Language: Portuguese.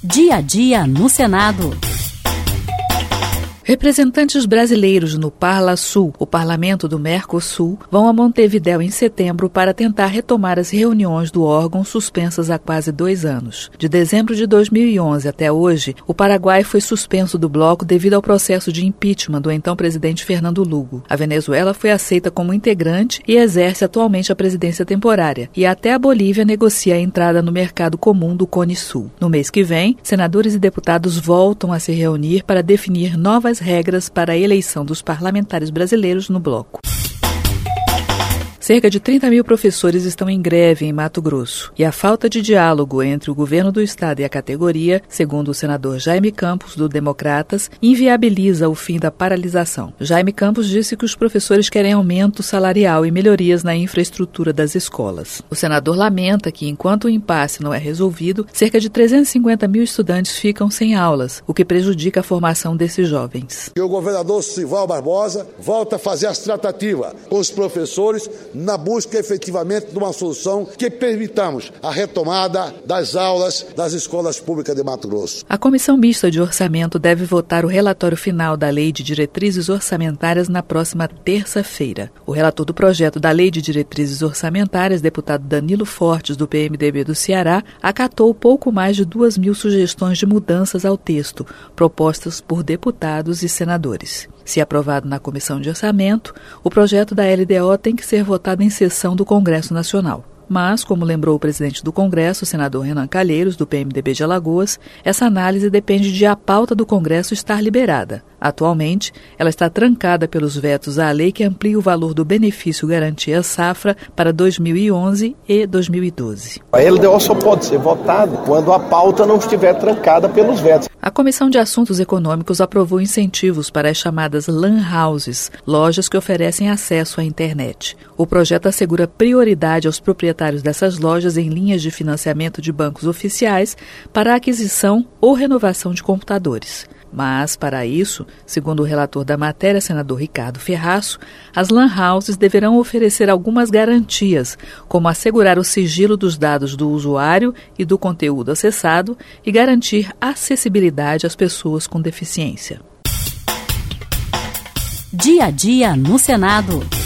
Dia a dia no Senado. Representantes brasileiros no Parlasul, o Parlamento do Mercosul, vão a Montevidéu em setembro para tentar retomar as reuniões do órgão suspensas há quase 2 anos. De dezembro de 2011 até hoje, o Paraguai foi suspenso do bloco devido ao processo de impeachment do então presidente Fernando Lugo. A Venezuela foi aceita como integrante e exerce atualmente a presidência temporária. E até a Bolívia negocia a entrada no mercado comum do Cone Sul. No mês que vem, senadores e deputados voltam a se reunir para definir novas regras para a eleição dos parlamentares brasileiros no bloco. Cerca de 30 mil professores estão em greve em Mato Grosso e a falta de diálogo entre o governo do estado e a categoria, segundo o senador Jaime Campos, do Democratas, inviabiliza o fim da paralisação. Jaime Campos disse que os professores querem aumento salarial e melhorias na infraestrutura das escolas. O senador lamenta que, enquanto o impasse não é resolvido, cerca de 350 mil estudantes ficam sem aulas, o que prejudica a formação desses jovens. E o governador Sival Barbosa volta a fazer as tratativas com os professores na busca efetivamente de uma solução que permitamos a retomada das aulas das escolas públicas de Mato Grosso. A Comissão Mista de Orçamento deve votar o relatório final da Lei de Diretrizes Orçamentárias na próxima terça-feira. O relator do projeto da Lei de Diretrizes Orçamentárias, deputado Danilo Fortes, do PMDB do Ceará, acatou pouco mais de 2.000 sugestões de mudanças ao texto, propostas por deputados e senadores. Se aprovado na Comissão de Orçamento, o projeto da LDO tem que ser votado em sessão do Congresso Nacional. Mas, como lembrou o presidente do Congresso, o senador Renan Calheiros, do PMDB de Alagoas, essa análise depende de a pauta do Congresso estar liberada. Atualmente, ela está trancada pelos vetos à lei que amplia o valor do benefício Garantia Safra para 2011 e 2012. A LDO só pode ser votada quando a pauta não estiver trancada pelos vetos. A Comissão de Assuntos Econômicos aprovou incentivos para as chamadas LAN houses, lojas que oferecem acesso à internet. O projeto assegura prioridade aos proprietários dessas lojas em linhas de financiamento de bancos oficiais para a aquisição ou renovação de computadores. Mas, para isso, segundo o relator da matéria, senador Ricardo Ferraço, as LAN houses deverão oferecer algumas garantias, como assegurar o sigilo dos dados do usuário e do conteúdo acessado e garantir acessibilidade às pessoas com deficiência. Dia a dia no Senado.